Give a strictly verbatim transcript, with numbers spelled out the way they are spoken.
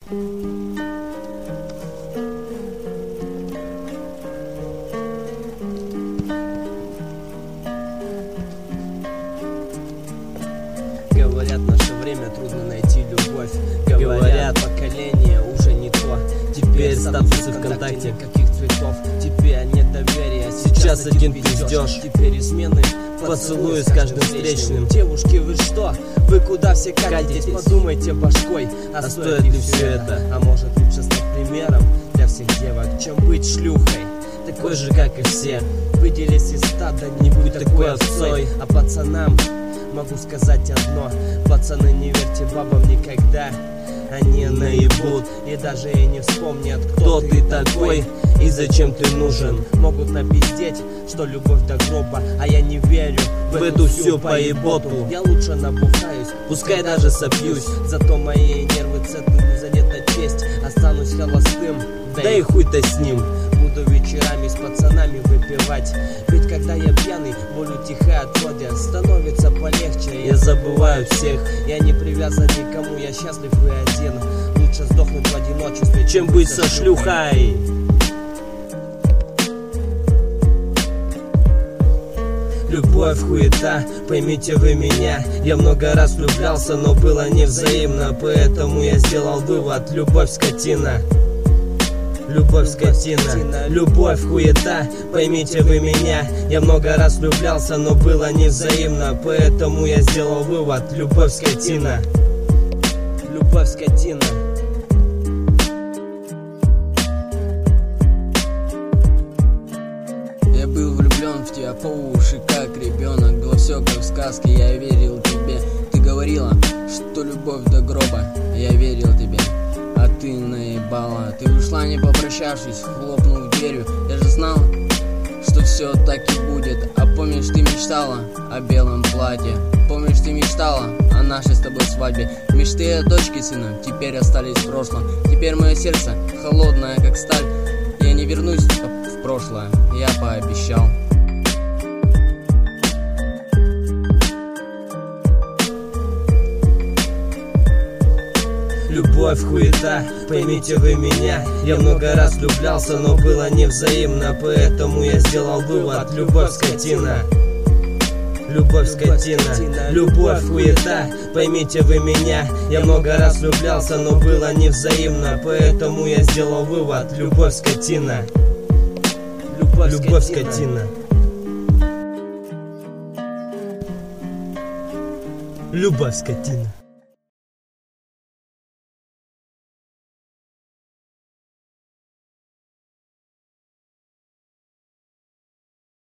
Говорят, наше время трудно найти любовь. Говорят, поколение уже не то. Теперь статусы ВКонтакте никаких цветов. Теперь нет доверия, сейчас один пиздеж. Теперь измены, поцелуи с каждым встречным. Девушки, вы что? Вы куда все катитесь? Подумайте башкой, а стоит ли все это? А может лучше стать примером для всех девок, чем быть шлюхой, такой же, как и все. Выделись из стада, не будь такой овцой. А пацанам могу сказать одно: пацаны, не верьте бабам никогда, они наебут и даже и не вспомнят, кто ты такой и зачем ты нужен. Могут напиздеть, что любовь до гроба, а я не верю в эту всю поеботу. Я лучше набухаюсь, пускай даже сопьюсь, зато мои нервы ценны, занята честь. Останусь холостым, да и хуй-то с ним. Буду вечерами с пацанами выпивать, ведь когда я пьяный, волю тихо отводя, становится полегче. Я забываю всех, я не привязан никому, я счастлив и один. Лучше сдохнуть в одиночестве, чем быть со шлюхой. Любовь хуета, поймите вы меня. Я много раз влюблялся, но было невзаимно, поэтому я сделал вывод: любовь скотина. Любовь скотина, любовь хуета, поймите вы меня. Я много раз влюблялся, но было невзаимно, поэтому я сделал вывод: любовь скотина. Любовь скотина. Я был влюблен в тебя по уши, как ребенок. Было все как в сказке, я верил тебе. Ты говорила, что любовь до гроба. Я верил тебе, а ты наебала. Ты ушла, не попрощавшись, хлопнув дверью. Я же знал, что все так и будет. А помнишь, ты мечтала о белом платье? Помнишь, ты мечтала о нашей с тобой свадьбе? Мечты о дочке сына теперь остались в прошлом. Теперь мое сердце холодное, как сталь. Я не вернусь в прошлое, я пообещал. Любовь хуета, поймите вы меня. Я много раз влюблялся, но было невзаимно, поэтому я сделал вывод: любовь скотина. Любовь скотина, любовь хуета, поймите вы меня. Я много раз влюблялся, но было невзаимно, поэтому я сделал вывод: любовь скотина. Любовь, любовь скотина. Любовь скотина.